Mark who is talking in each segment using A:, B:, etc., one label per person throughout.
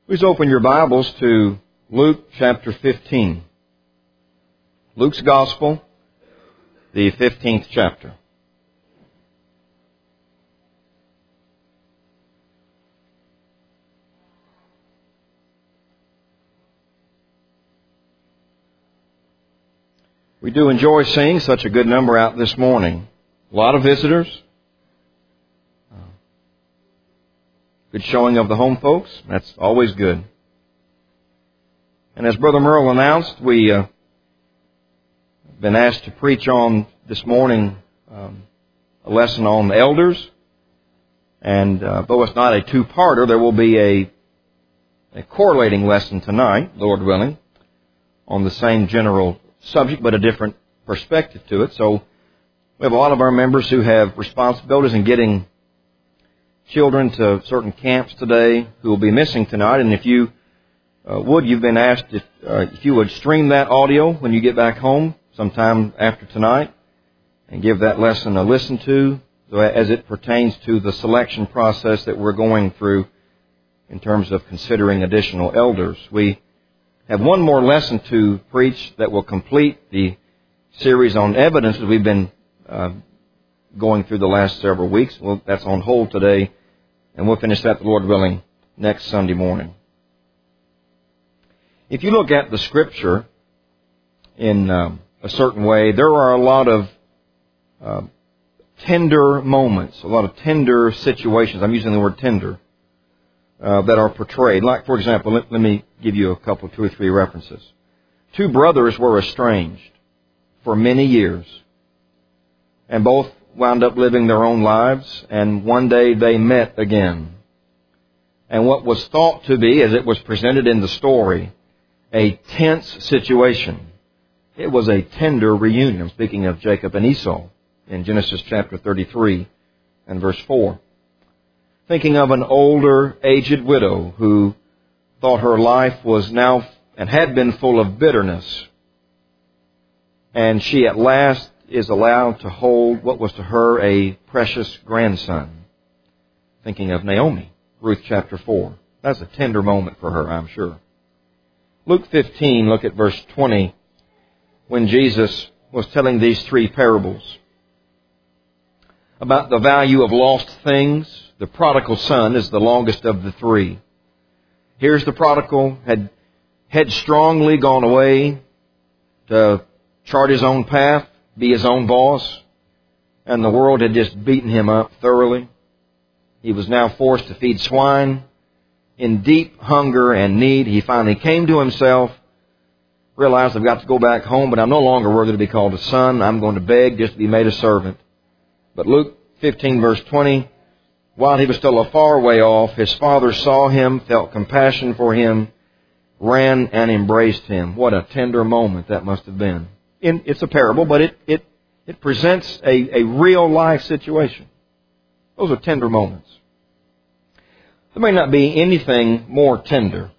A: Please open your Bibles to Luke chapter 15. Luke's Gospel, the 15th chapter. We do enjoy seeing such a good number out this morning. A lot of visitors. Good showing of the home folks. That's always good. And as Brother Merle announced, we have been asked to preach on this morning a lesson on the elders. And though it's not a two-parter, there will be a correlating lesson tonight, Lord willing, on the same general subject, but a different perspective to it. So we have a lot of our members who have responsibilities in getting children to certain camps today who will be missing tonight. And if you you've been asked if you would stream that audio when you get back home sometime after tonight and give that lesson a listen to as it pertains to the selection process that we're going through in terms of considering additional elders. We have one more lesson to preach that will complete the series on evidence that we've been going through the last several weeks. Well, that's on hold today, and we'll finish that, the Lord willing, next Sunday morning. If you look at the Scripture in a certain way, there are a lot of tender moments, a lot of tender situations. I'm using the word tender, that are portrayed. Like, for example, let me give you a couple, two or three references. Two brothers were estranged for many years, and both wound up living their own lives, and one day they met again. And what was thought to be, as it was presented in the story, a tense situation, it was a tender reunion. I'm speaking of Jacob and Esau in Genesis chapter 33 and verse 4. Thinking of an older, aged widow who thought her life was now and had been full of bitterness, and she at last is allowed to hold what was to her a precious grandson. Thinking of Naomi, Ruth chapter 4. That's a tender moment for her, I'm sure. Luke 15, look at verse 20, when Jesus was telling these three parables about the value of lost things. The prodigal son is the longest of the three. Here's the prodigal, had headstrongly gone away to chart his own path, be his own boss, and the world had just beaten him up thoroughly. He was now forced to feed swine. In deep hunger and need, he finally came to himself, realized, I've got to go back home, but I'm no longer worthy to be called a son. I'm going to beg just to be made a servant. But Luke 15 verse 20, while he was still a far way off, his father saw him, felt compassion for him, ran and embraced him. What a tender moment that must have been. It's a parable, but it presents a real life situation. Those are tender moments. There may not be anything more tender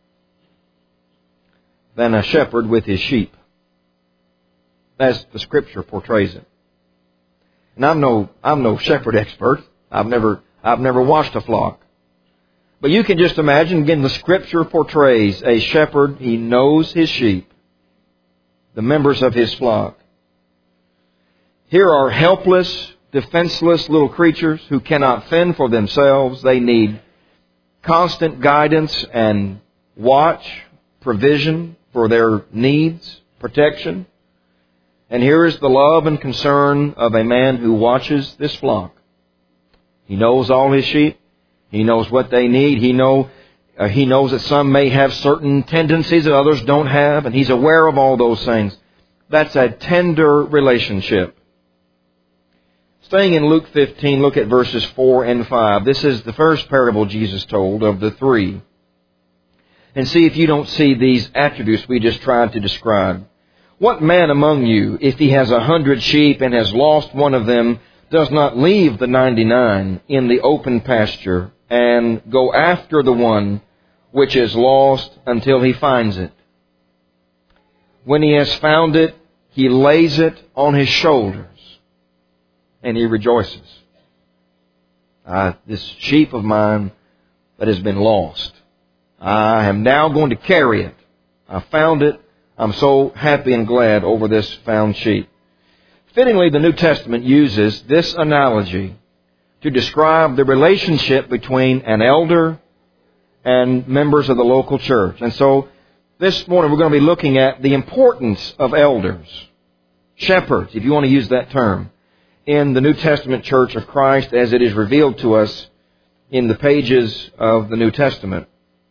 A: than a shepherd with his sheep, as the Scripture portrays it. And I'm no shepherd expert. I've never watched a flock. But you can just imagine, again, the Scripture portrays a shepherd. He knows his sheep, the members of his flock. Here are helpless, defenseless little creatures who cannot fend for themselves. They need constant guidance and watch, provision for their needs, protection. And here is the love and concern of a man who watches this flock. He knows all his sheep. He knows what they need. He knows that some may have certain tendencies that others don't have, and he's aware of all those things. That's a tender relationship. Staying in Luke 15, look at verses 4 and 5. This is the first parable Jesus told of the three. And see if you don't see these attributes we just tried to describe. What man among you, if he has 100 sheep and has lost one of them, does not leave the 99 in the open pasture and go after the one which is lost until he finds it? When he has found it, he lays it on his shoulders, and he rejoices. This sheep of mine that has been lost. I am now going to carry it. I found it. I'm so happy and glad over this found sheep. Fittingly, the New Testament uses this analogy to describe the relationship between an elder and members of the local church. And so, this morning we're going to be looking at the importance of elders, shepherds, if you want to use that term, in the New Testament Church of Christ as it is revealed to us in the pages of the New Testament.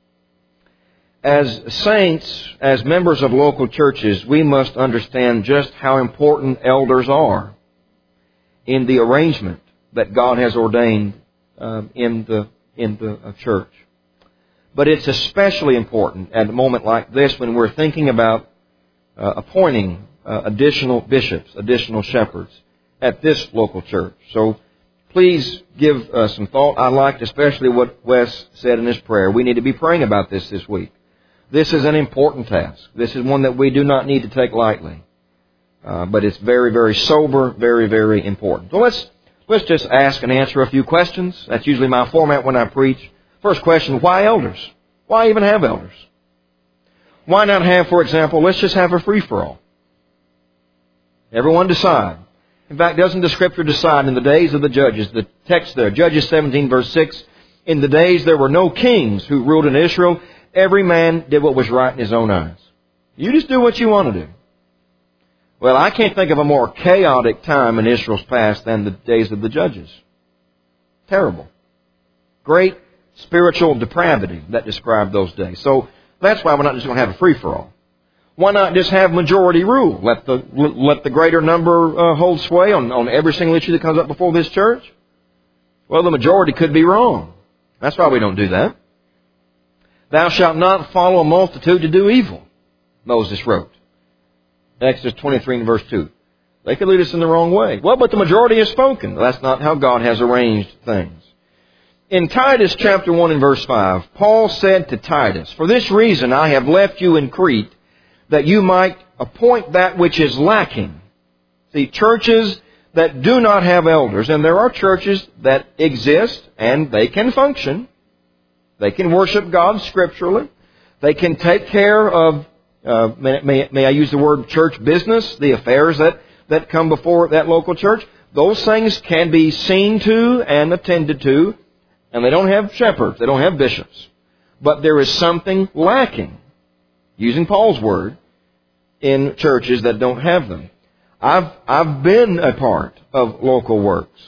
A: As saints, as members of local churches, we must understand just how important elders are in the arrangement that God has ordained in the church. But it's especially important at a moment like this when we're thinking about appointing additional bishops, additional shepherds at this local church. So please give some thought. I liked especially what Wes said in his prayer. We need to be praying about this week. This is an important task. This is one that we do not need to take lightly. But it's very, very sober, very, very important. So let's just ask and answer a few questions. That's usually my format when I preach. First question, why elders? Why even have elders? Why not have, for example, let's just have a free-for-all. Everyone decide. In fact, doesn't the Scripture decide in the days of the judges, the text there, Judges 17 verse 6, in the days there were no kings who ruled in Israel, every man did what was right in his own eyes. You just do what you want to do. Well, I can't think of a more chaotic time in Israel's past than the days of the judges. Terrible. Great spiritual depravity that described those days. So that's why we're not just going to have a free-for-all. Why not just have majority rule? Let the greater number hold sway on every single issue that comes up before this church? Well, the majority could be wrong. That's why we don't do that. Thou shalt not follow a multitude to do evil, Moses wrote. Exodus 23 and verse 2. They could lead us in the wrong way. Well, but the majority has spoken. That's not how God has arranged things. In Titus chapter 1 and verse 5, Paul said to Titus, for this reason I have left you in Crete, that you might appoint that which is lacking. See, churches that do not have elders, and there are churches that exist and they can function. They can worship God scripturally. They can take care of, may I use the word church business, the affairs that come before that local church. Those things can be seen to and attended to, and they don't have shepherds, they don't have bishops. But there is something lacking, using Paul's word, in churches that don't have them. I've been a part of local works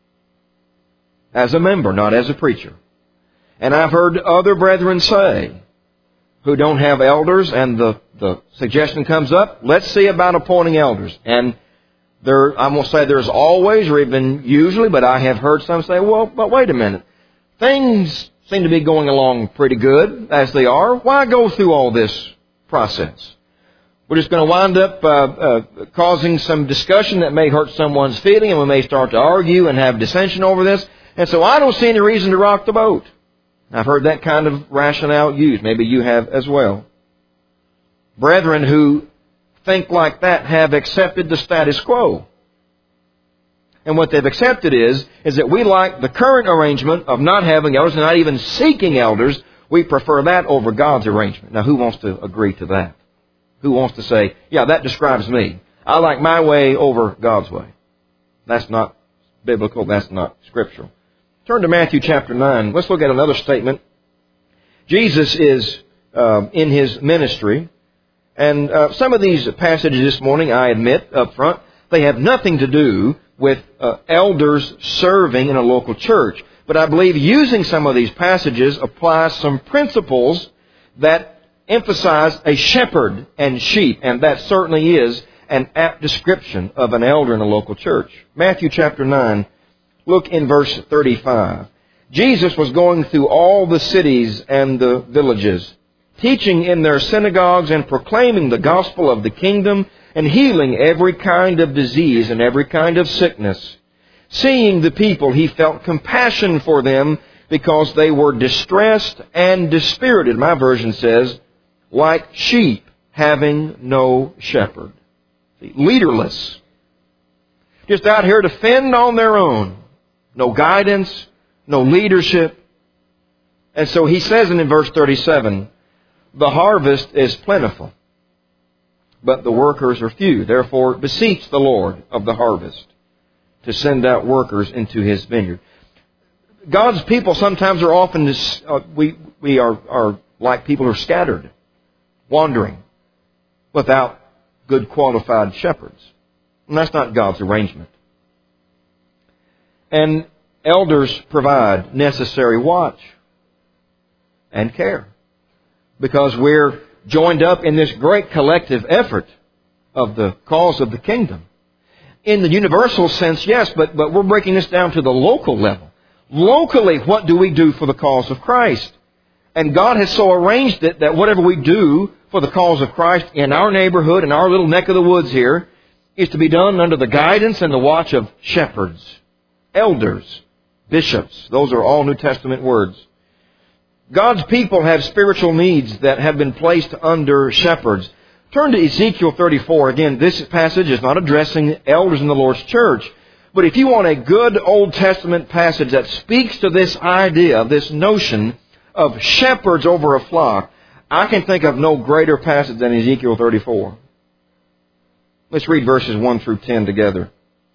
A: as a member, not as a preacher. And I've heard other brethren say, who don't have elders, and the suggestion comes up, let's see about appointing elders. And I won't say there's always, or even usually, but I have heard some say, well, but wait a minute. Things seem to be going along pretty good as they are. Why go through all this process? We're just going to wind up causing some discussion that may hurt someone's feeling, and we may start to argue and have dissension over this. And so I don't see any reason to rock the boat. I've heard that kind of rationale used. Maybe you have as well. Brethren who think like that have accepted the status quo. And what they've accepted is that we like the current arrangement of not having elders and not even seeking elders. We prefer that over God's arrangement. Now, who wants to agree to that? Who wants to say, yeah, that describes me. I like my way over God's way. That's not biblical. That's not scriptural. Turn to Matthew chapter 9. Let's look at another statement. Jesus is in His ministry. And some of these passages this morning, I admit up front, they have nothing to do with elders serving in a local church. But I believe using some of these passages applies some principles that emphasize a shepherd and sheep. And that certainly is an apt description of an elder in a local church. Matthew chapter 9. Look in verse 35. Jesus was going through all the cities and the villages, teaching in their synagogues and proclaiming the gospel of the kingdom and healing every kind of disease and every kind of sickness. Seeing the people, He felt compassion for them because they were distressed and dispirited. My version says, like sheep having no shepherd. Leaderless. Just out here to fend on their own. No guidance, no leadership. And so he says in verse 37, the harvest is plentiful, but the workers are few. Therefore, beseech the Lord of the harvest to send out workers into His vineyard. God's people sometimes are often, we are like people who are scattered, wandering, without good qualified shepherds. And that's not God's arrangement. And elders provide necessary watch and care, because we're joined up in this great collective effort of the cause of the kingdom. In the universal sense, yes, but we're breaking this down to the local level. Locally, what do we do for the cause of Christ? And God has so arranged it that whatever we do for the cause of Christ in our neighborhood, in our little neck of the woods here, is to be done under the guidance and the watch of shepherds, elders, bishops. Those are all New Testament words. God's people have spiritual needs that have been placed under shepherds. Turn to Ezekiel 34. Again, this passage is not addressing elders in the Lord's church. But if you want a good Old Testament passage that speaks to this idea, this notion of shepherds over a flock, I can think of no greater passage than Ezekiel 34. Let's read verses 1 through 10 together.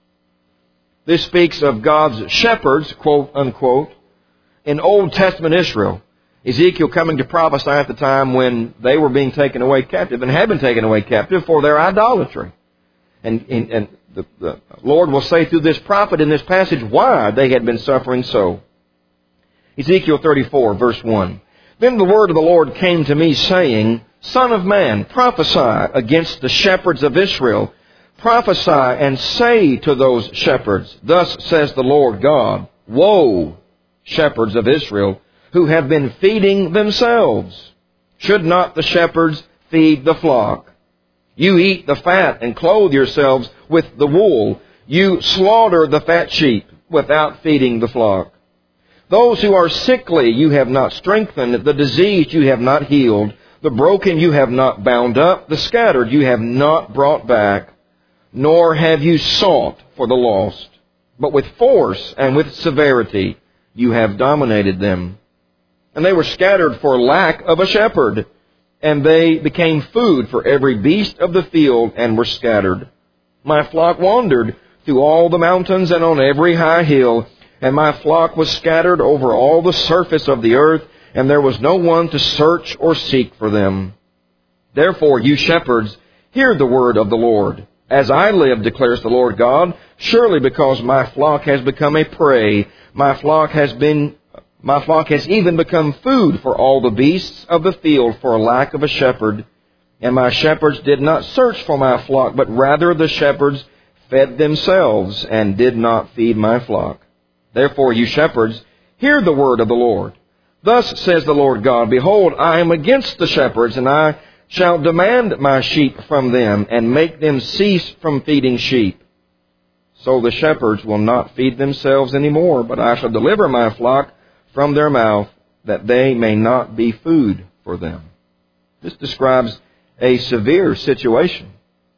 A: This speaks of God's shepherds, quote unquote, in Old Testament Israel. Ezekiel coming to prophesy at the time when they were being taken away captive and had been taken away captive for their idolatry. And the Lord will say through this prophet in this passage why they had been suffering so. Ezekiel 34, verse 1. Then the word of the Lord came to me, saying, Son of man, prophesy against the shepherds of Israel. Prophesy and say to those shepherds, Thus says the Lord God, Woe, shepherds of Israel, who have been feeding themselves. Should not the shepherds feed the flock? You eat the fat and clothe yourselves with the wool. You slaughter the fat sheep without feeding the flock. Those who are sickly you have not strengthened, the diseased you have not healed, the broken you have not bound up, the scattered you have not brought back, nor have you sought for the lost. But with force and with severity you have dominated them. And they were scattered for lack of a shepherd, and they became food for every beast of the field and were scattered. My flock wandered through all the mountains and on every high hill, and my flock was scattered over all the surface of the earth, and there was no one to search or seek for them. Therefore, you shepherds, hear the word of the Lord. As I live, declares the Lord God, surely because my flock has become a prey, my flock has even become food for all the beasts of the field for lack of a shepherd. And my shepherds did not search for my flock, but rather the shepherds fed themselves and did not feed my flock. Therefore, you shepherds, hear the word of the Lord. Thus says the Lord God, Behold, I am against the shepherds, and I shall demand my sheep from them, and make them cease from feeding sheep. So the shepherds will not feed themselves any more, but I shall deliver my flock from their mouth, that they may not be food for them. This describes a severe situation.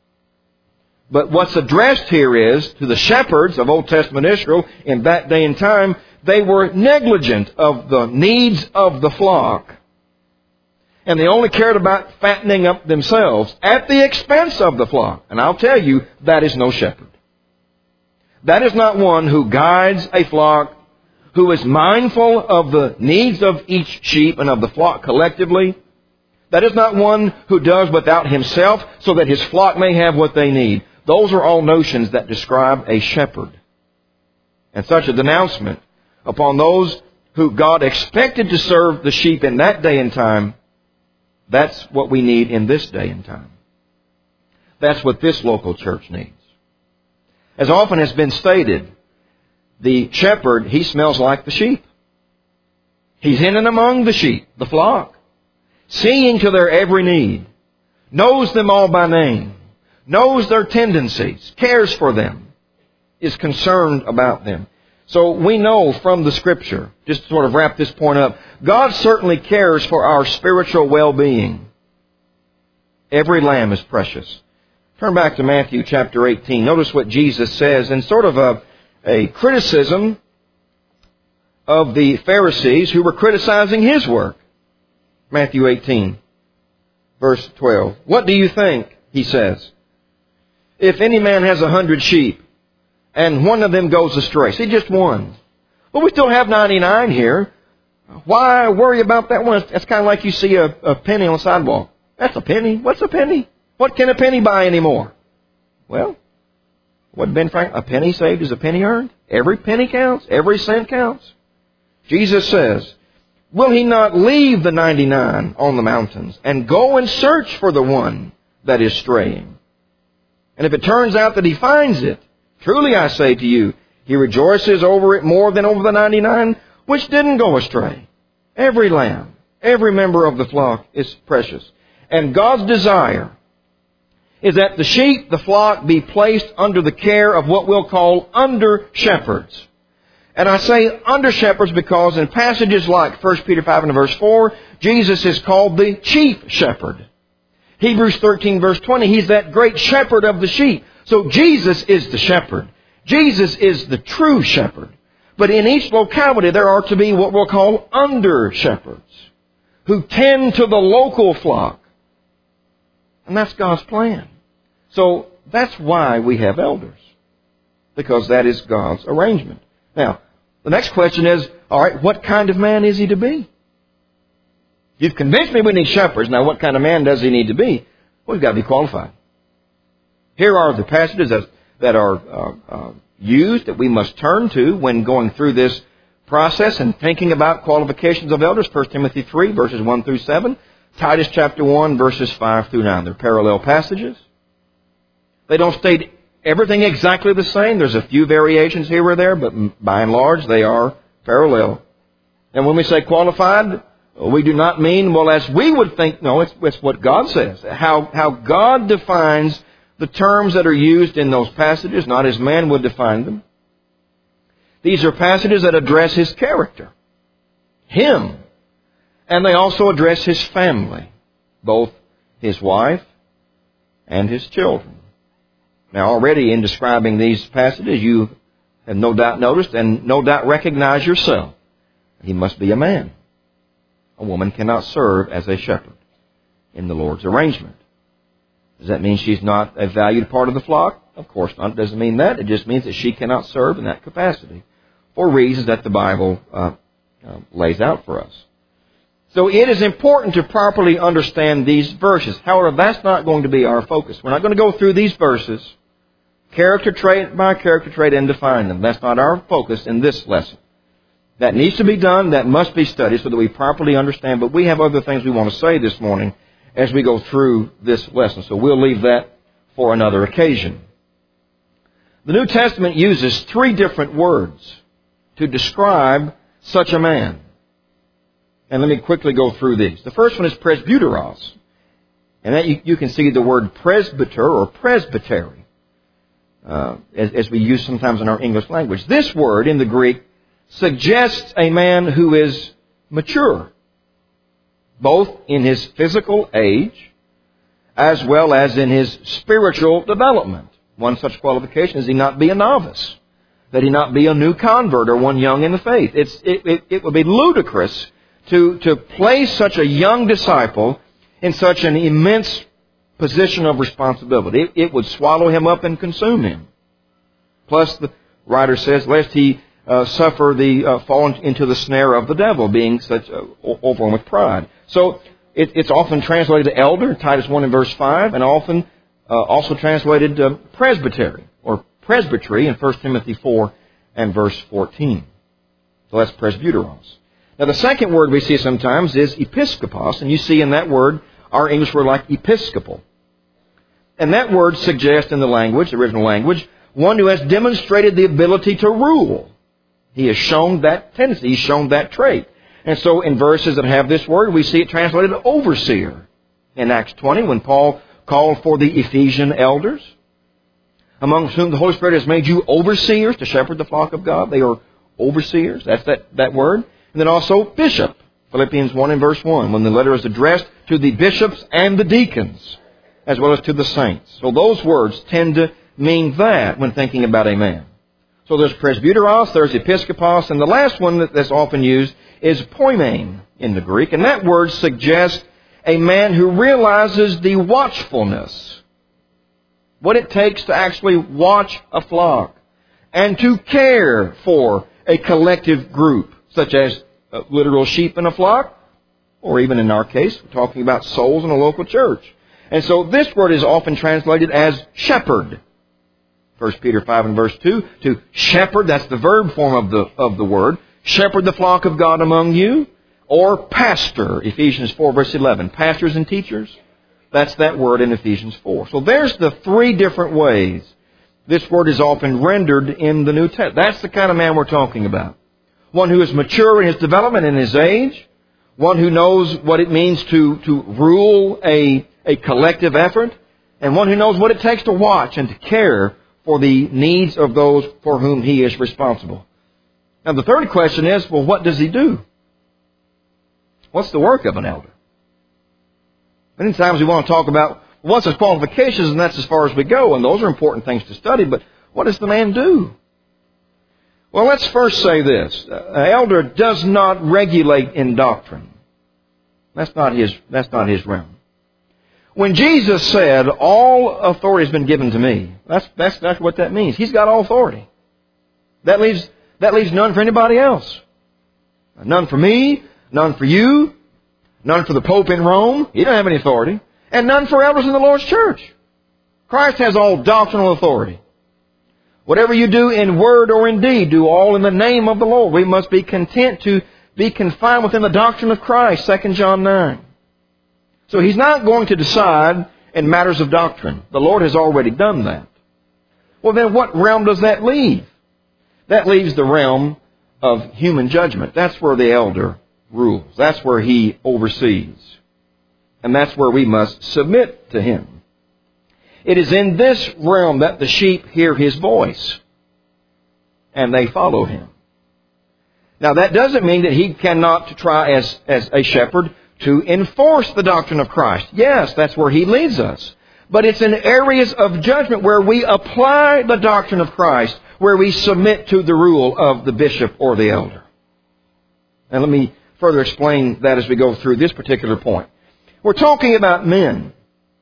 A: But what's addressed here is, to the shepherds of Old Testament Israel in that day and time, they were negligent of the needs of the flock. And they only cared about fattening up themselves at the expense of the flock. And I'll tell you, that is no shepherd. That is not one who guides a flock, who is mindful of the needs of each sheep and of the flock collectively. That is not one who does without himself so that his flock may have what they need. Those are all notions that describe a shepherd. And such a denouncement upon those who God expected to serve the sheep in that day and time, that's what we need in this day and time. That's what this local church needs. As often has been stated, the shepherd, he smells like the sheep. He's in and among the sheep, the flock, seeing to their every need, knows them all by name, knows their tendencies, cares for them, is concerned about them. So we know from the Scripture, just to sort of wrap this point up, God certainly cares for our spiritual well-being. Every lamb is precious. Turn back to Matthew chapter 18. Notice what Jesus says in sort of a criticism of the Pharisees who were criticizing His work. Matthew 18, verse 12. What do you think? He says. If any man has 100 sheep, and one of them goes astray. See, just one. Well, we still have 99 here. Why worry about that one? That's kind of like you see a penny on the sidewalk. That's a penny. What's a penny? What can a penny buy anymore? Well, what Ben Franklin, a penny saved is a penny earned. Every penny counts. Every cent counts. Jesus says, will He not leave the 99 on the mountains and go and search for the one that is straying? And if it turns out that He finds it, truly I say to you, He rejoices over it more than over the 99 which didn't go astray. Every lamb, every member of the flock is precious. And God's desire is that the sheep, the flock, be placed under the care of what we'll call under-shepherds. And I say under-shepherds because in passages like 1 Peter 5 and verse 4, Jesus is called the chief shepherd. Hebrews 13 verse 20, He's that great shepherd of the sheep. So Jesus is the shepherd. Jesus is the true shepherd. But in each locality there are to be what we'll call under-shepherds who tend to the local flock. And that's God's plan. So that's why we have elders. Because that is God's arrangement. Now, the next question is, all right, what kind of man is he to be? You've convinced me we need shepherds. Now, what kind of man does he need to be? Well, he's got to be qualified. Here are the passages that are used that we must turn to when going through this process and thinking about qualifications of elders. 1 Timothy 3, verses 1 through 7. Titus chapter 1, verses 5 through 9. They're parallel passages. They don't state everything exactly the same. There's a few variations here or there, but by and large, they are parallel. And when we say qualified, we do not mean, well, as we would think. No, it's what God says. How God defines the terms that are used in those passages, not as man would define them. These are passages that address His character, Him. And they also address His family, both His wife and His children. Now, already in describing these passages, you have no doubt noticed and no doubt recognize yourself. He must be a man. A woman cannot serve as a shepherd in the Lord's arrangement. Does that mean she's not a valued part of the flock? Of course not. It doesn't mean that. It just means that she cannot serve in that capacity for reasons that the Bible lays out for us. So it is important to properly understand these verses. However, that's not going to be our focus. We're not going to go through these verses character trait by character trait and define them. That's not our focus in this lesson. That needs to be done. That must be studied so that we properly understand. But we have other things we want to say this morning as we go through this lesson. So we'll leave that for another occasion. The New Testament uses 3 different words to describe such a man. And let me quickly go through these. The first one is presbyteros. And that you can see the word presbyter or presbytery as we use sometimes in our English language. This word in the Greek suggests a man who is mature, both in his physical age as well as in his spiritual development. One such qualification is he not be a novice, that he not be a new convert or one young in the faith. It would be ludicrous to place such a young disciple in such an immense position of responsibility. It would swallow him up and consume him. Plus, the writer says, lest he suffer the fall into the snare of the devil, being such overwhelmed with pride. So it's often translated to elder, Titus 1 and verse 5, and often also translated presbytery or presbytery in 1 Timothy 4 and verse 14. So that's presbyteros. Now, the second word we see sometimes is episkopos, and you see in that word our English word like episcopal. And that word suggests in the language, the original language, one who has demonstrated the ability to rule. He has shown that tendency, he's shown that trait. And so in verses that have this word, we see it translated overseer. In Acts 20, when Paul called for the Ephesian elders, amongst whom the Holy Spirit has made you overseers to shepherd the flock of God. They are overseers. That's that word. And then also bishop. Philippians 1 and verse 1, when the letter is addressed to the bishops and the deacons, as well as to the saints. So those words tend to mean that when thinking about a man. So there's presbyteros, there's episkopos, and the last one that's often used is poimen in the Greek. And that word suggests a man who realizes the watchfulness, what it takes to actually watch a flock and to care for a collective group, such as literal sheep in a flock, or even in our case, we're talking about souls in a local church. And so this word is often translated as shepherd. 1 Peter 5 and verse 2, to shepherd, that's the verb form of the word, shepherd the flock of God among you, or pastor, Ephesians 4 verse 11, pastors and teachers. That's that word in Ephesians 4. So there's the three different ways this word is often rendered in the New Testament. That's the kind of man we're talking about. One who is mature in his development and his age. One who knows what it means to rule a collective effort. And one who knows what it takes to watch and to care for the needs of those for whom he is responsible. Now the third question is, well, what does he do? What's the work of an elder? Many times we want to talk about what's his qualifications, and that's as far as we go, and those are important things to study, but what does the man do? Well, let's first say this. An elder does not regulate in doctrine. That's not his realm. When Jesus said, all authority has been given to me, that's what that means. He's got all authority. That leaves none for anybody else. None for me, none for you, none for the Pope in Rome. He doesn't have any authority. And none for elders in the Lord's church. Christ has all doctrinal authority. Whatever you do in word or in deed, do all in the name of the Lord. We must be content to be confined within the doctrine of Christ, 2 John 9. So He's not going to decide in matters of doctrine. The Lord has already done that. Well, then what realm does that leave? That leaves the realm of human judgment. That's where the elder rules. That's where he oversees. And that's where we must submit to him. It is in this realm that the sheep hear his voice and they follow him. Now that doesn't mean that he cannot try as a shepherd to enforce the doctrine of Christ. Yes, that's where he leads us. But it's in areas of judgment where we apply the doctrine of Christ, where we submit to the rule of the bishop or the elder. And let me further explain that as we go through this particular point. We're talking about men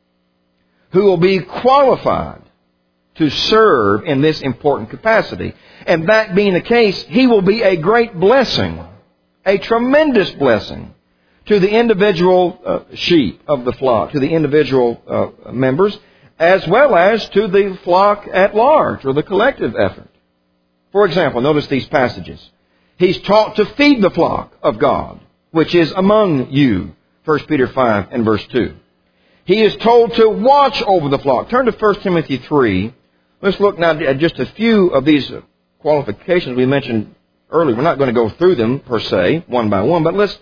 A: who will be qualified to serve in this important capacity. And that being the case, he will be a great blessing, a tremendous blessing to the individual sheep of the flock, to the individual members, as well as to the flock at large, or the collective effort. For example, notice these passages. He's taught to feed the flock of God, which is among you. 1 Peter 5 and verse 2. He is told to watch over the flock. Turn to 1 Timothy 3. Let's look now at just a few of these qualifications we mentioned earlier. We're not going to go through them per se, one by one, but let's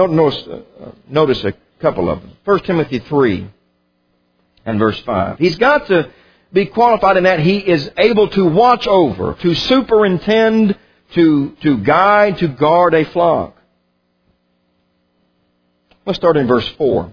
A: notice a couple of them. 1 Timothy 3 and verse 5. He's got to be qualified in that he is able to watch over, to superintend, to guide, to guard a flock. Let's start in verse 4.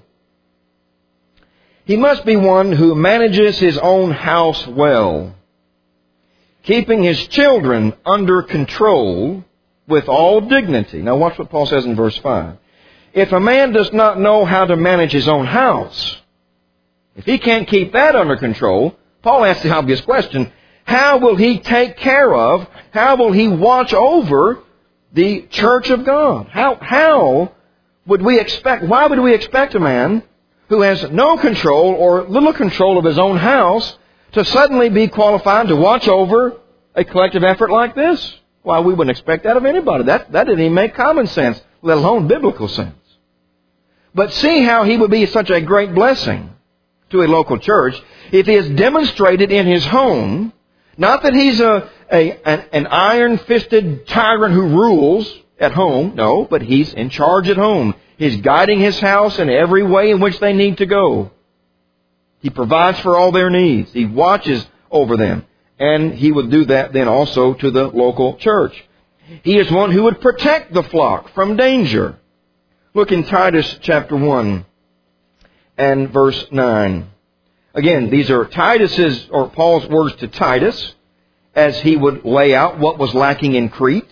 A: He must be one who manages his own house well, keeping his children under control with all dignity. Now watch what Paul says in verse 5. If a man does not know how to manage his own house, if he can't keep that under control, Paul asks the obvious question, how will he take care of, how will he watch over the church of God? How would we expect, why would we expect a man who has no control or little control of his own house to suddenly be qualified to watch over a collective effort like this? Why, we wouldn't expect that of anybody. That didn't even make common sense, let alone biblical sense. But see how he would be such a great blessing to a local church if he is demonstrated in his home, not that he's an iron-fisted tyrant who rules at home, no, but he's in charge at home. He's guiding his house in every way in which they need to go. He provides for all their needs. He watches over them. And he would do that then also to the local church. He is one who would protect the flock from danger. Look in Titus chapter 1 and verse 9. Again, these are Titus's or Paul's words to Titus. as he would lay out what was lacking in Crete,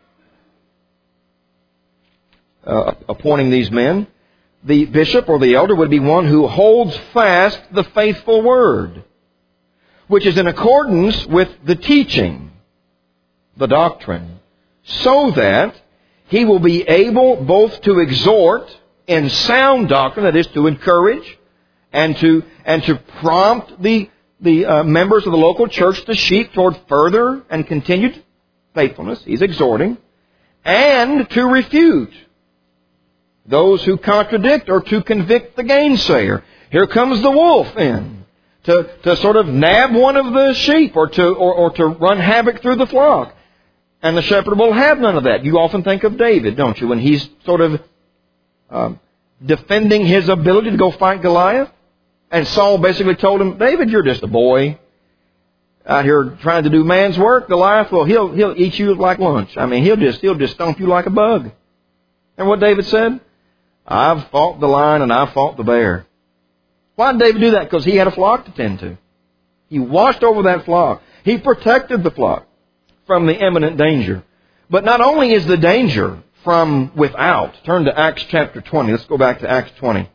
A: appointing these men. The bishop or the elder would be one who holds fast the faithful word, which is in accordance with the teaching, the doctrine, so that he will be able both to exhort in sound doctrine, that is, to encourage and to prompt the members of the local church, the sheep, toward further and continued faithfulness. He's exhorting. And to refute those who contradict or to convict the gainsayer. Here comes the wolf in to sort of nab one of the sheep or to run havoc through the flock. And the shepherd will have none of that. You often think of David, don't you, when he's sort of defending his ability to go fight Goliath. And Saul basically told him, David, you're just a boy out here trying to do man's work. Goliath, well, he'll eat you like lunch. I mean, he'll just stomp you like a bug. And what David said? I've fought the lion and I've fought the bear. Why did David do that? Because he had a flock to tend to. He watched over that flock. He protected the flock from the imminent danger. But not only is the danger from without. Turn to Acts chapter 20. Let's go back to Acts 20.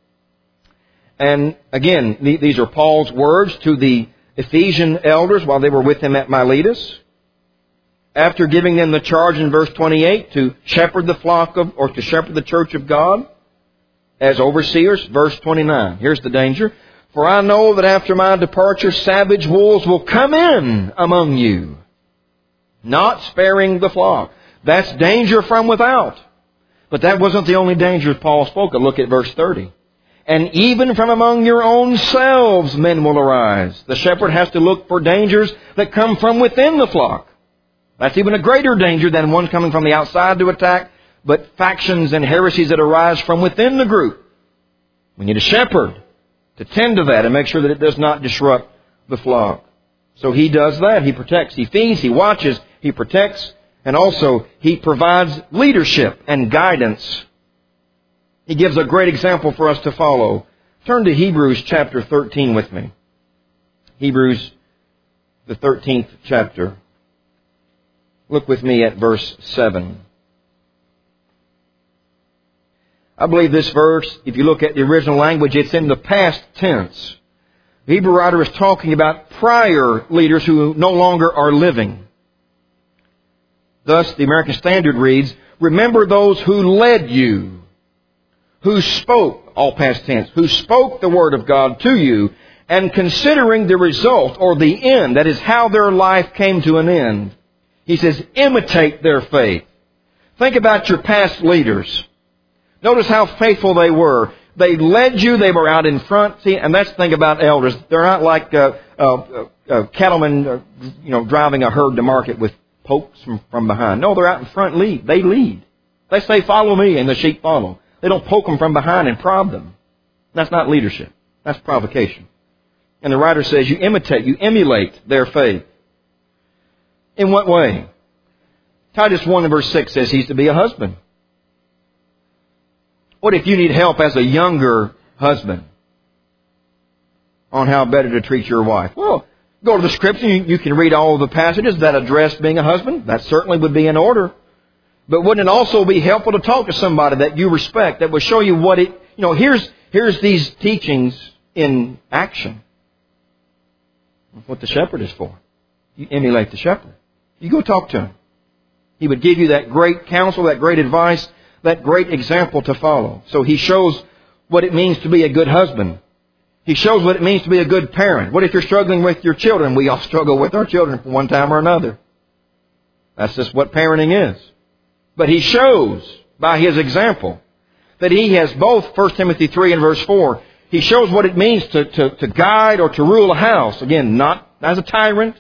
A: And again, these are Paul's words to the Ephesian elders while they were with him at Miletus. After giving them the charge in verse 28 to shepherd the flock or to shepherd the church of God as overseers, verse 29. Here's the danger. For I know that after my departure, savage wolves will come in among you, not sparing the flock. That's danger from without. But that wasn't the only danger Paul spoke of. Look at verse 30. And even from among your own selves men will arise. The shepherd has to look for dangers that come from within the flock. That's even a greater danger than one coming from the outside to attack, but factions and heresies that arise from within the group. We need a shepherd to tend to that and make sure that it does not disrupt the flock. So he does that. He protects, he feeds, he watches, he protects, and also he provides leadership and guidance. He gives a great example for us to follow. Turn to Hebrews chapter 13 with me. Hebrews, the 13th chapter. Look with me at verse 7. I believe this verse, if you look at the original language, it's in the past tense. The Hebrew writer is talking about prior leaders who no longer are living. Thus, the American Standard reads, remember those who led you, who spoke, all past tense, who spoke the word of God to you, and considering the result or the end, that is how their life came to an end. He says, imitate their faith. Think about your past leaders. Notice how faithful they were. They led you. They were out in front. See, and that's the thing about elders. They're not like cattlemen, driving a herd to market with pokes from behind. No, they're out in front. They lead. They say, follow me, and the sheep follow. They don't poke them from behind and prod them. That's not leadership. That's provocation. And the writer says, you imitate, you emulate their faith. In what way? Titus 1 and verse 6 says he's to be a husband. What if you need help as a younger husband on how better to treat your wife? Well, go to the Scripture. You can read all of the passages that address being a husband. That certainly would be in order. But wouldn't it also be helpful to talk to somebody that you respect that will show you what it... here's these teachings in action. What the shepherd is for. You emulate the shepherd. You go talk to him. He would give you that great counsel, that great advice, that great example to follow. So he shows what it means to be a good husband. He shows what it means to be a good parent. What if you're struggling with your children? We all struggle with our children from one time or another. That's just what parenting is. But he shows by his example that he has both 1 Timothy 3 and verse 4. He shows what it means to guide or to rule a house. Again, not as a tyrant,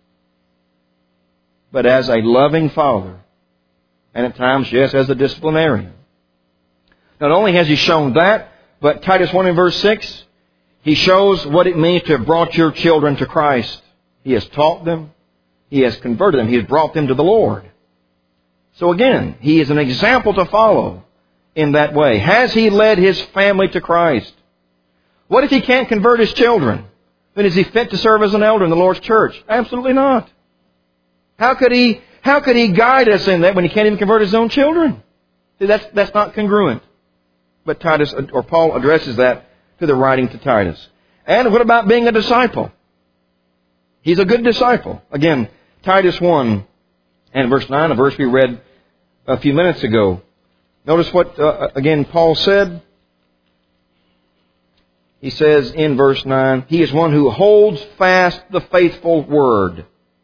A: but as a loving father. And at times, yes, as a disciplinarian. Not only has he shown that, but Titus 1 and verse 6, he shows what it means to have brought your children to Christ. He has taught them. He has converted them. He has brought them to the Lord. So again, he is an example to follow in that way. Has he led his family to Christ? What if he can't convert his children? Then is he fit to serve as an elder in the Lord's church? Absolutely not. How could He guide us in that when He can't even convert His own children? See, that's not congruent. But Paul addresses that to the writing to Titus. And what about being a disciple? He's a good disciple. Again, Titus 1 and verse 9, a verse we read a few minutes ago. Notice what, again, Paul said. He says in verse 9, he is one who holds fast the faithful word.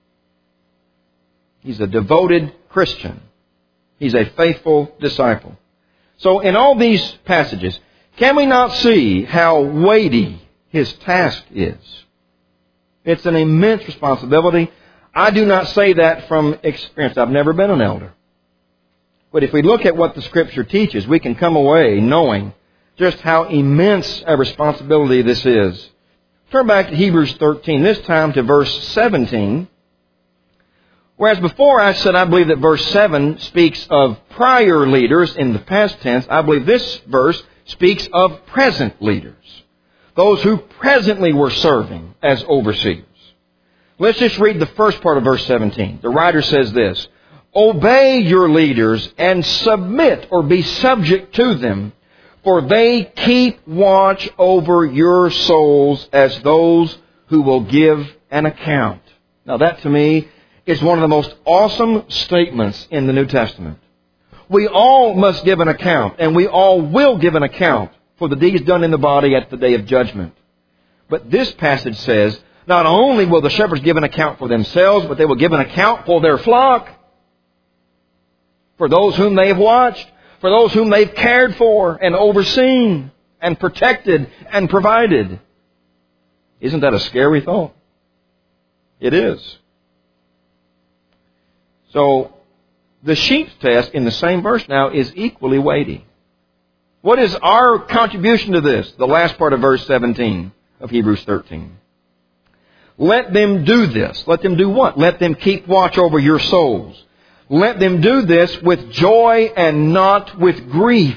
A: He's a devoted Christian. He's a faithful disciple. So in all these passages, can we not see how weighty his task is? It's an immense responsibility. I do not say that from experience. I've never been an elder. But if we look at what the Scripture teaches, we can come away knowing just how immense a responsibility this is. Turn back to Hebrews 13, this time to verse 17. Whereas before I said I believe that verse 7 speaks of prior leaders in the past tense, I believe this verse speaks of present leaders. Those who presently were serving as overseers. Let's just read the first part of verse 17. The writer says this, obey your leaders and submit or be subject to them, for they keep watch over your souls as those who will give an account. Now that to me is one of the most awesome statements in the New Testament. We all must give an account, and we all will give an account for the deeds done in the body at the day of judgment. But this passage says, not only will the shepherds give an account for themselves, but they will give an account for their flock, for those whom they've watched, for those whom they've cared for and overseen and protected and provided. Isn't that a scary thought? It is. So, the sheep's test in the same verse now is equally weighty. What is our contribution to this? The last part of verse 17 of Hebrews 13. Let them do this. Let them do what? Let them keep watch over your souls. Let them do this with joy and not with grief.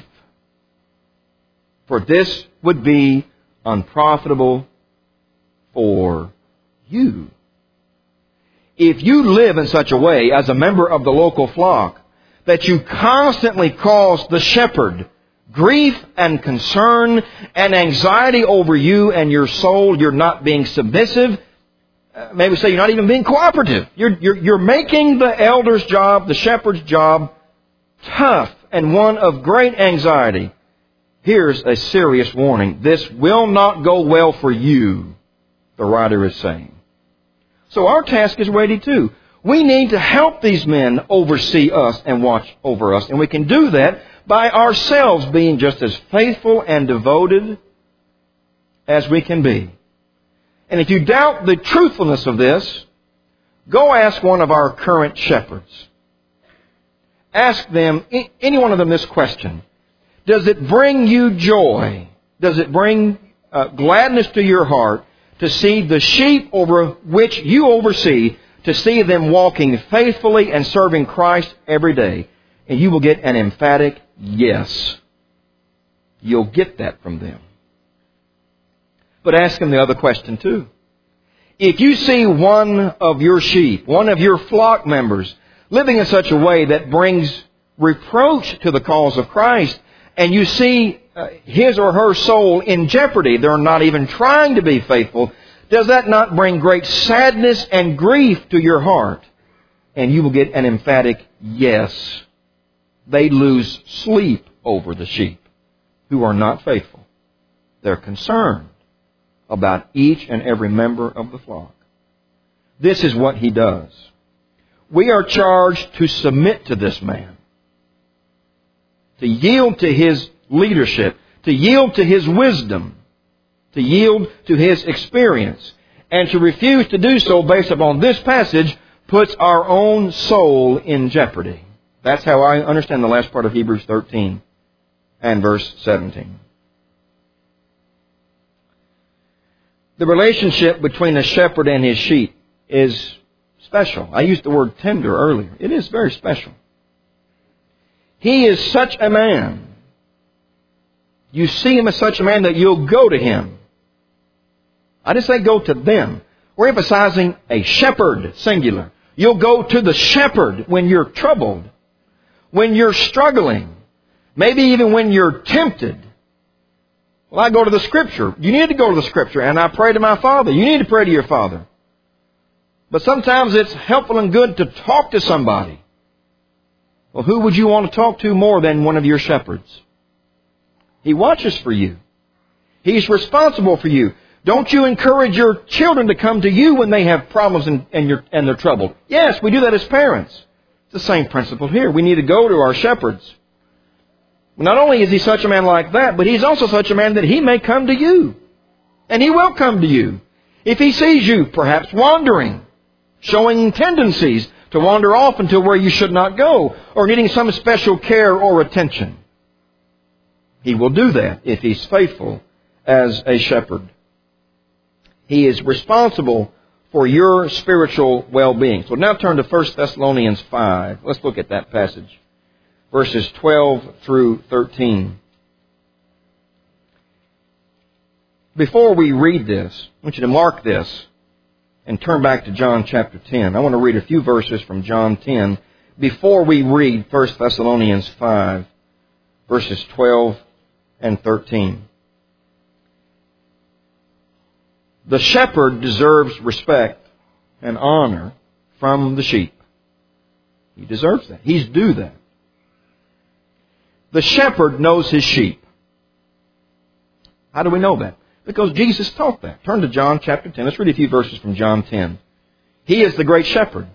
A: For this would be unprofitable for you. If you live in such a way as a member of the local flock that you constantly cause the shepherd grief and concern and anxiety over you and your soul, you're not being submissive, maybe say you're not even being cooperative. You're making the elder's job, the shepherd's job, tough and one of great anxiety. Here's a serious warning. This will not go well for you, the writer is saying. So our task is weighty too. We need to help these men oversee us and watch over us. And we can do that by ourselves being just as faithful and devoted as we can be. And if you doubt the truthfulness of this, go ask one of our current shepherds. Ask them, any one of them, this question. Does it bring you joy? Does it bring gladness to your heart to see the sheep over which you oversee, to see them walking faithfully and serving Christ every day? And you will get an emphatic yes. You'll get that from them. But ask them the other question too. If you see one of your sheep, one of your flock members, living in such a way that brings reproach to the cause of Christ, and you see his or her soul in jeopardy, they're not even trying to be faithful, does that not bring great sadness and grief to your heart? And you will get an emphatic yes. They lose sleep over the sheep who are not faithful. They're concerned about each and every member of the flock. This is what he does. We are charged to submit to this man, to yield to his leadership, to yield to his wisdom, to yield to his experience, and to refuse to do so based upon this passage puts our own soul in jeopardy. That's how I understand the last part of Hebrews 13 and verse 17. The relationship between a shepherd and his sheep is special. I used the word tender earlier. It is very special. He is such a man. You see him as such a man that you'll go to him. I didn't say go to them. We're emphasizing a shepherd, singular. You'll go to the shepherd when you're troubled, when you're struggling, maybe even when you're tempted. Well, I go to the Scripture. You need to go to the Scripture, and I pray to my Father. You need to pray to your Father. But sometimes it's helpful and good to talk to somebody. Well, who would you want to talk to more than one of your shepherds? He watches for you. He's responsible for you. Don't you encourage your children to come to you when they have problems and they're troubled? Yes, we do that as parents. It's the same principle here. We need to go to our shepherds. Not only is he such a man like that, but he's also such a man that he may come to you. And he will come to you. If he sees you perhaps wandering, showing tendencies to wander off into where you should not go, or needing some special care or attention, he will do that if he's faithful as a shepherd. He is responsible for your spiritual well-being. So now turn to 1 Thessalonians 5. Let's look at that passage. Verses 12 through 13. Before we read this, I want you to mark this and turn back to John chapter 10. I want to read a few verses from John 10 before we read 1 Thessalonians 5, verses 12 and 13. The shepherd deserves respect and honor from the sheep. He deserves that. He's due that. The shepherd knows his sheep. How do we know that? Because Jesus taught that. Turn to John chapter 10. Let's read a few verses from John 10. He is the great shepherd.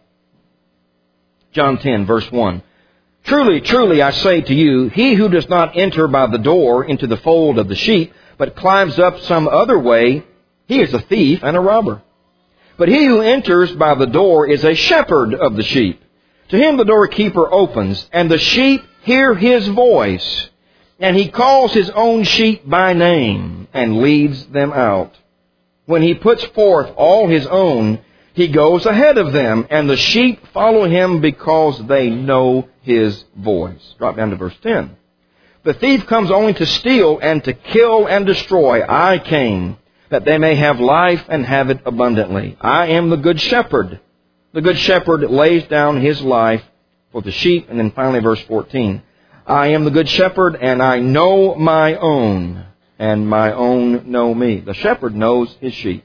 A: John 10, verse 1. Truly, truly, I say to you, he who does not enter by the door into the fold of the sheep, but climbs up some other way, he is a thief and a robber. But he who enters by the door is a shepherd of the sheep. To him the doorkeeper opens, and the sheep hear his voice, and he calls his own sheep by name and leads them out. When he puts forth all his own, he goes ahead of them, and the sheep follow him because they know his voice. Drop down to verse 10. The thief comes only to steal and to kill and destroy. I came that they may have life and have it abundantly. I am the good shepherd. The good shepherd lays down his life for the sheep. And then finally verse 14. I am the good shepherd, and I know my own, and my own know me. The shepherd knows his sheep.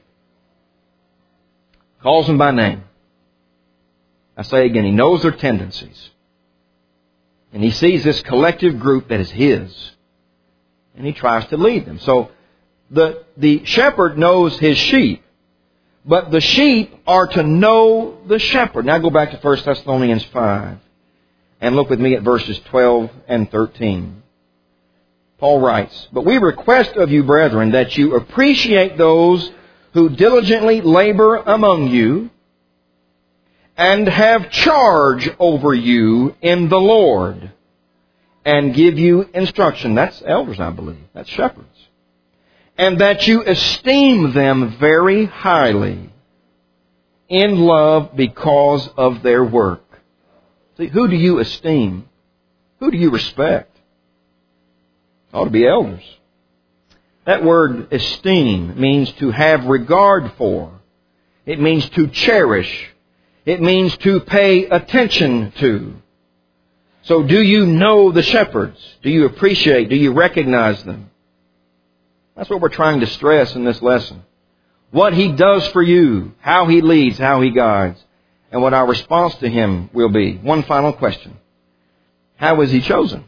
A: Calls them by name. I say again, he knows their tendencies. And he sees this collective group that is his. And he tries to lead them. So the shepherd knows his sheep. But the sheep are to know the shepherd. Now go back to 1 Thessalonians 5. And look with me at verses 12 and 13. Paul writes, But we request of you, brethren, that you appreciate those who diligently labor among you and have charge over you in the Lord and give you instruction. That's elders, I believe. That's shepherds. And that you esteem them very highly in love because of their work. See, who do you esteem? Who do you respect? It ought to be elders. That word esteem means to have regard for. It means to cherish. It means to pay attention to. So do you know the shepherds? Do you appreciate? Do you recognize them? That's what we're trying to stress in this lesson. What he does for you, how he leads, how he guides, and what our response to him will be. One final question. How is he chosen?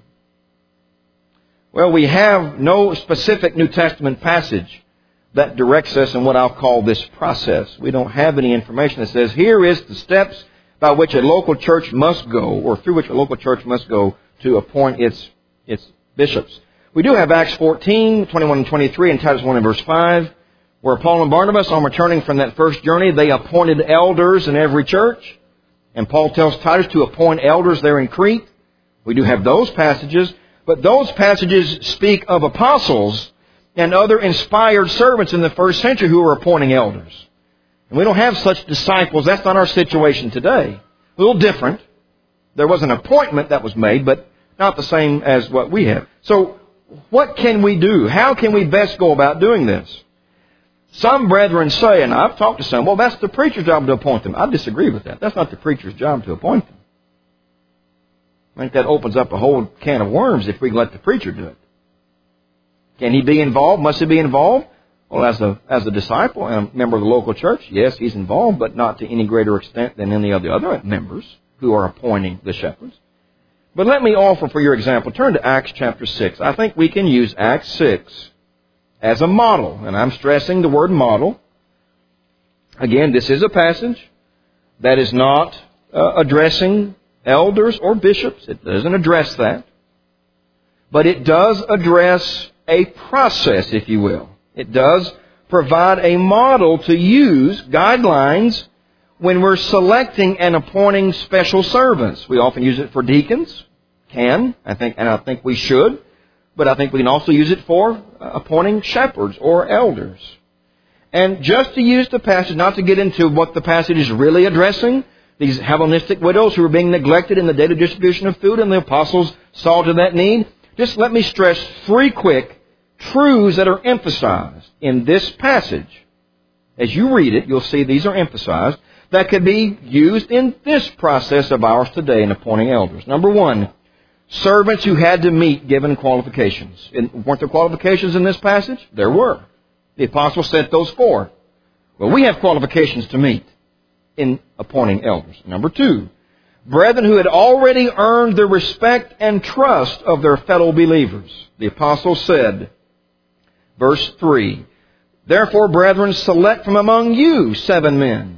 A: Well, we have no specific New Testament passage that directs us in what I'll call this process. We don't have any information that says, here is the steps by which a local church must go, or through which a local church must go to appoint its bishops. We do have Acts 14, 21 and 23, and Titus 1 and verse 5, where Paul and Barnabas, on returning from that first journey, they appointed elders in every church. And Paul tells Titus to appoint elders there in Crete. We do have those passages, but those passages speak of apostles and other inspired servants in the first century who were appointing elders. And we don't have such disciples. That's not our situation today. A little different. There was an appointment that was made, but not the same as what we have. So what can we do? How can we best go about doing this? Some brethren say, and I've talked to some, well, that's the preacher's job to appoint them. I disagree with that. That's not the preacher's job to appoint them. I think that opens up a whole can of worms if we let the preacher do it. Can he be involved? Must he be involved? Well, as a disciple and a member of the local church, yes, he's involved, but not to any greater extent than any of the other members who are appointing the shepherds. But let me offer for your example, turn to Acts chapter 6. I think we can use Acts 6 as a model, and I'm stressing the word model. Again, this is a passage that is not addressing elders or bishops. It doesn't address that. But it does address a process, if you will. It does provide a model to use, guidelines, when we're selecting and appointing special servants. We often use it for deacons. I think we should. But I think we can also use it for appointing shepherds or elders. And just to use the passage, not to get into what the passage is really addressing, these Hellenistic widows who were being neglected in the daily distribution of food, and the apostles saw to that need, just let me stress 3 quick truths that are emphasized in this passage. As you read it, you'll see these are emphasized, that could be used in this process of ours today in appointing elders. Number 1, servants who had to meet given qualifications. Weren't there qualifications in this passage? There were. The apostles set those forth. Well, we have qualifications to meet in appointing elders. Number 2, brethren who had already earned the respect and trust of their fellow believers. The apostles said, verse 3, therefore, brethren, select from among you 7 men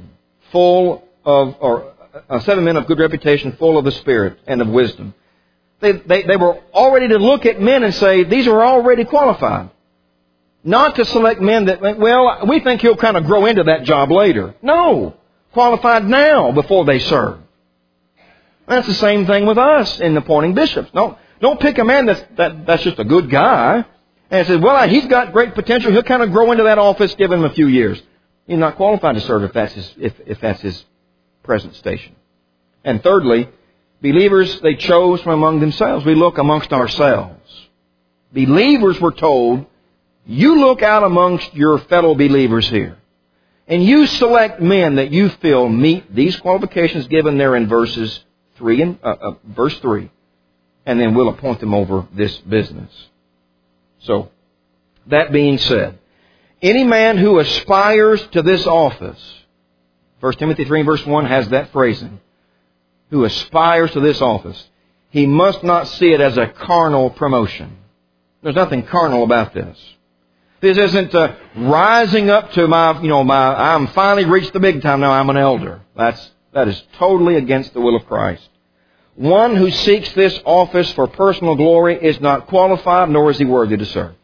A: of good reputation, full of the Spirit and of wisdom. They were already to look at men and say, these are already qualified. Not to select men that, well, we think he'll kind of grow into that job later. No. Qualified now before they serve. That's the same thing with us in appointing bishops. Don't pick a man that's just a good guy and say, well, he's got great potential. He'll kind of grow into that office, give him a few years. He's not qualified to serve if that's his present station. And thirdly, believers they chose from among themselves. We look amongst ourselves. Believers were told, you look out amongst your fellow believers here. And you select men that you feel meet these qualifications given there in verse 3. And then we'll appoint them over this business. So, that being said, any man who aspires to this office, 1 Timothy 3 verse 1 has that phrasing, who aspires to this office, he must not see it as a carnal promotion. There's nothing carnal about this. This isn't rising up to I'm finally reached the big time, now I'm an elder. That is totally against the will of Christ. One who seeks this office for personal glory is not qualified, nor is he worthy to serve.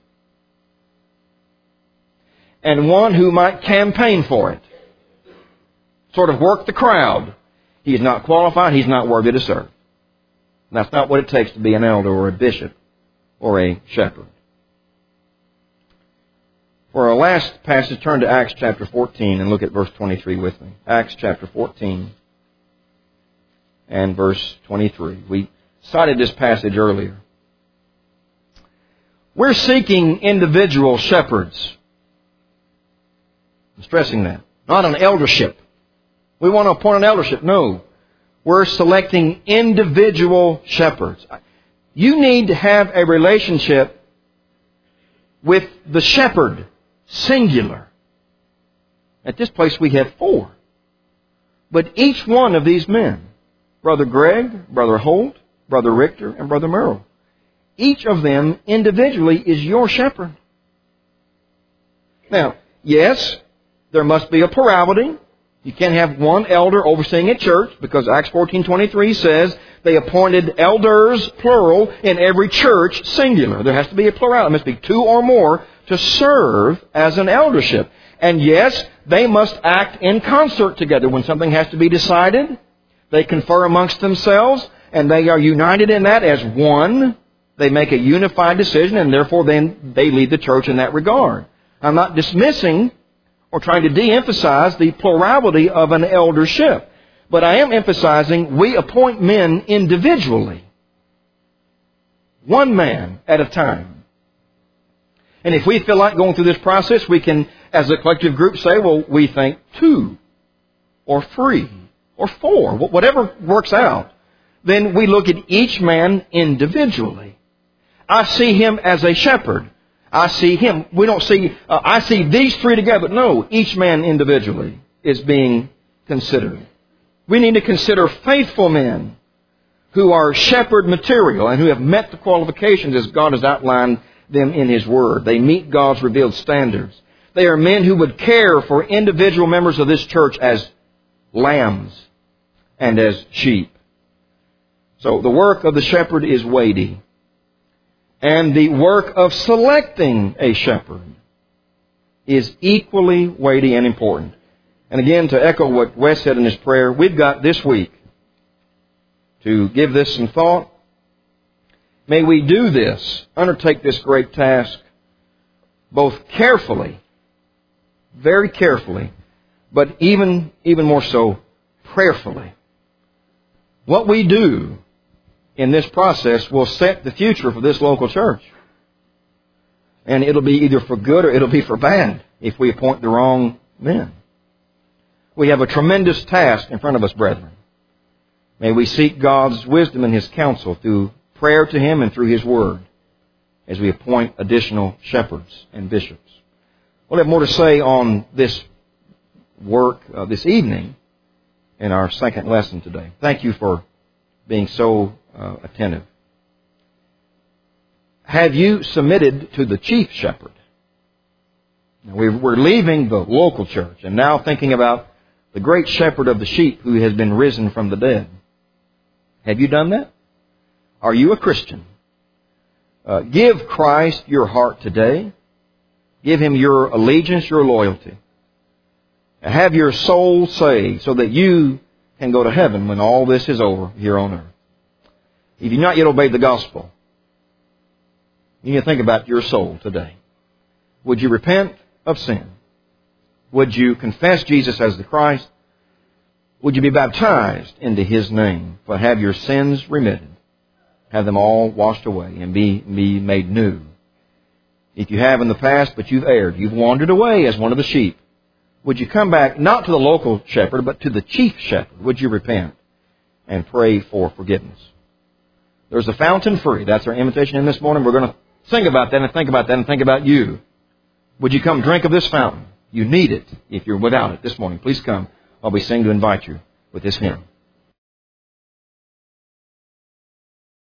A: And one who might campaign for it, sort of work the crowd, he is not qualified, he's not worthy to serve. That's not what it takes to be an elder or a bishop or a shepherd. For our last passage, turn to Acts chapter 14 and look at verse 23 with me. Acts chapter 14 and verse 23. We cited this passage earlier. We're seeking individual shepherds. I'm stressing that. Not an eldership. We want to appoint an eldership. No. We're selecting individual shepherds. You need to have a relationship with the shepherd, singular. At this place we have 4. But each one of these men, Brother Greg, Brother Holt, Brother Richter, and Brother Merrill, each of them individually is your shepherd. Now, yes, there must be a plurality. You can't have one elder overseeing a church because Acts 14:23 says they appointed elders, plural, in every church, singular. There has to be a plurality. There must be 2 or more to serve as an eldership. And yes, they must act in concert together. When something has to be decided, they confer amongst themselves, and they are united in that as one. They make a unified decision, and therefore then they lead the church in that regard. I'm not dismissing or trying to de-emphasize the plurality of an eldership. But I am emphasizing we appoint men individually. One man at a time. And if we feel like going through this process, we can as a collective group say, well, we think 2 or 3 or 4, whatever works out, then we look at each man individually. I see him as a shepherd. I see him. We don't see, I see these 3 together. No, each man individually is being considered. We need to consider faithful men who are shepherd material and who have met the qualifications as God has outlined them in His Word. They meet God's revealed standards. They are men who would care for individual members of this church as lambs and as sheep. So the work of the shepherd is weighty. And the work of selecting a shepherd is equally weighty and important. And again, to echo what Wes said in his prayer, we've got this week to give this some thought. May we do this, undertake this great task, both carefully, very carefully, but even more so, prayerfully. What we do in this process will set the future for this local church. And it'll be either for good or it'll be for bad if we appoint the wrong men. We have a tremendous task in front of us, brethren. May we seek God's wisdom and His counsel through prayer to Him and through His Word as we appoint additional shepherds and bishops. We'll have more to say on this work this evening in our second lesson today. Thank you for being so attentive. Have you submitted to the chief shepherd? Now, we're leaving the local church and now thinking about the great shepherd of the sheep who has been risen from the dead. Have you done that? Are you a Christian? Give Christ your heart today. Give Him your allegiance, your loyalty. Have your soul saved so that you can go to heaven when all this is over here on earth. If you've not yet obeyed the gospel, you need to think about your soul today. Would you repent of sin? Would you confess Jesus as the Christ? Would you be baptized into His name, but have your sins remitted? Have them all washed away and be made new. If you have in the past, but you've erred, you've wandered away as one of the sheep, would you come back not to the local shepherd, but to the chief shepherd? Would you repent and pray for forgiveness? There's a fountain free. That's our invitation in this morning. We're going to sing about that and think about that and think about you. Would you come drink of this fountain? You need it if you're without it this morning. Please come while we sing to invite you with this hymn.